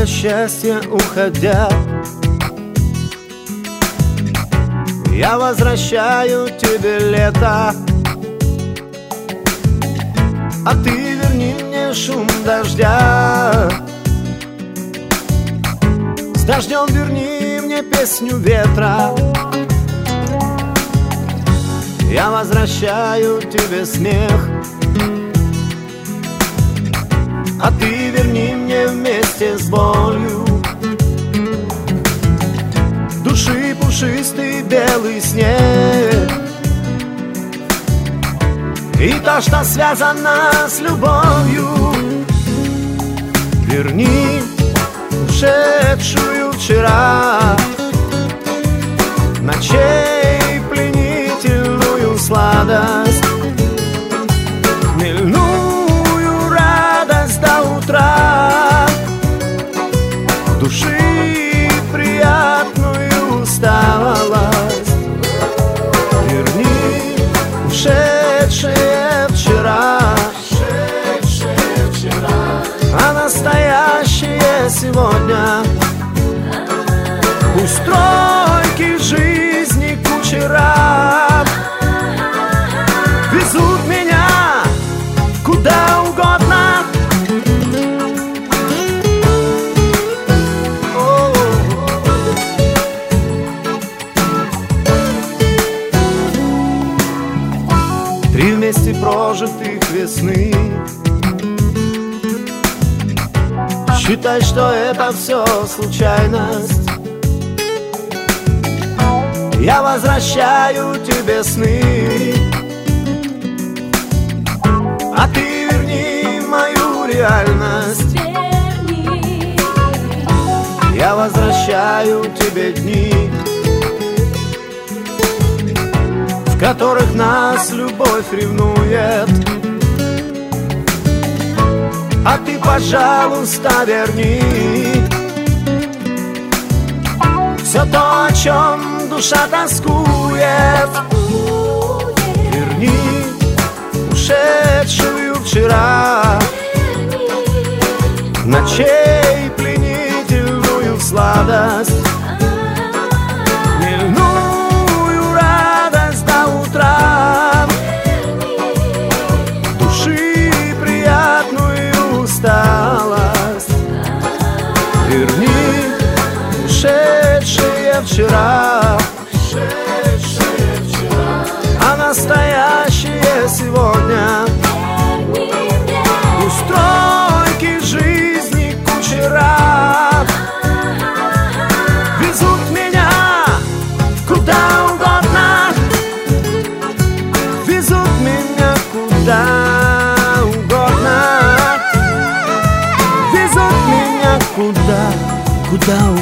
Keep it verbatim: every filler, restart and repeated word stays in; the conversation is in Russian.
счастья уходя, я возвращаю тебе лето, а ты верни мне шум дождя. С дождем верни мне песню ветра, я возвращаю тебе смех, а ты верни мне вместе с болью души пушистый белый снег. И то, что связано с любовью, верни ушедшую вчера, ночей пленительную сладость, хмельную радость до утра, души приятную усталость. Верни ушедшее вчера, ушедшее вчера, а настоящее сегодня. Пусть стройки жизни кучера везут меня куда угодно. Три вместе прожитых весны, считай, что это все случайность. Я возвращаю тебе сны, а ты верни мою реальность. Я возвращаю тебе дни, в которых нас любовь ревнует, а ты, пожалуйста, верни все то, о чем душа тоскует. Верни ушедшую вчера, ночей пленительную сладость, хмельную радость до утра, души приятную усталость. Верни ушедшее вчера, ушедшее вчера, а настоящее сегодня. Устройки жизни кучера везут меня куда угодно, везут меня куда угодно, везут меня куда, куда угодно.